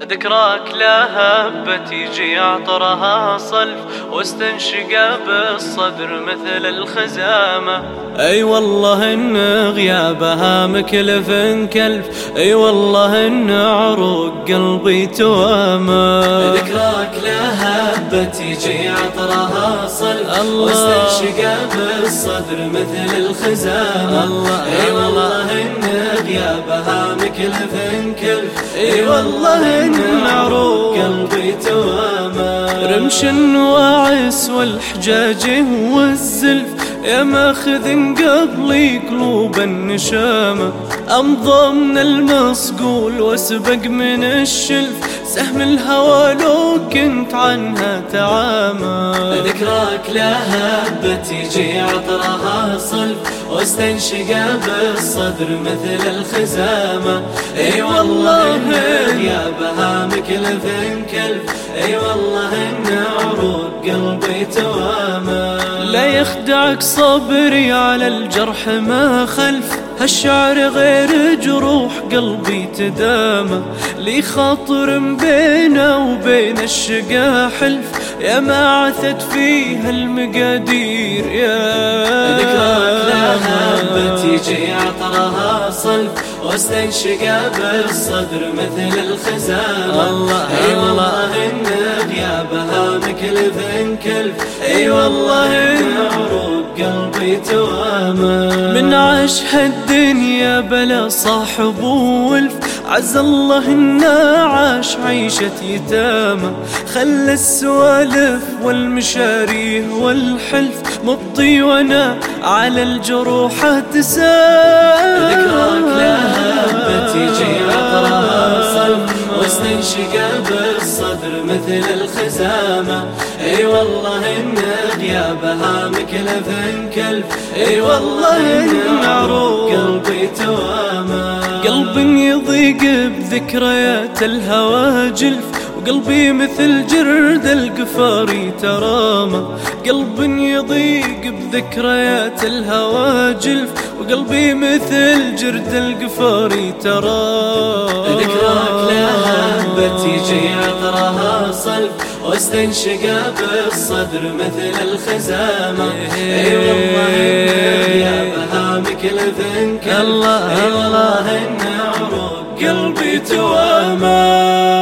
ذكراك لا هبت يجي عطرها صلف واستنشق بالصدر مثل الخزامة. اي والله ان غيابها مكلف كلف، اي والله ان عروق قلبي توامة. ذكراك لا هبت يجي عطرها صلف واستنشق بالصدر مثل الخزامة. اي والله ان غيابها مكلف كلف، اي والله ان عروق قلبي توامة. رمش النواعس والحجاج والزلف يا ماخذ قبلي قلوب النشامة. أمضى من المصقول واسبق من الشلف، سهم الهوى لو كنت عنها تعامى. ذكراك لا هبت يجي عطرها صلف واستنشق بالصدر مثل الخزامة. اي والله غيابها مكلف كلف، اي والله ان عروق قلبي توامة. لا يخدعك صبري على الجرح ما خلف، هالشعر غير جروح قلبي تدامى. لي خاطر بينه وبين الشقا حلف، يا ما عثت فيها المقادير يا. ذكراك لا هبت يجي عطرها صلف واستنشق بالصدر مثل الخزامة. اي والله ان غيابها مكلف كلف، اي والله ان عروق قلبي توامة. من عاش هالدنيا بلا صاحب وولف، عز الله إنه عاش عيشة يتامى. خلى السوالف والمشاريه والحلف مبطي وانا على الجروح اتسامى. ذكراك لا هبت يجي عطرها صلف واستنشق بالصدر مثل الخزامة. اي والله ان غيابها مكلف كلف، اي والله ان عروق قلبي توامة. قلب يضيق بذكريات الهوى جلف، وقلبي مثل جرد القفاري ترامى. قلب يضيق بذكريات الهوى جلف، وقلبي مثل جرد القفاري ترامى. ذكراك لا هبت يجي عطرها صلف واستنشق بالصدر مثل الخزامة. اي والله ان غيابها مكلف كلف، اي والله ان عروق قلبي توامة.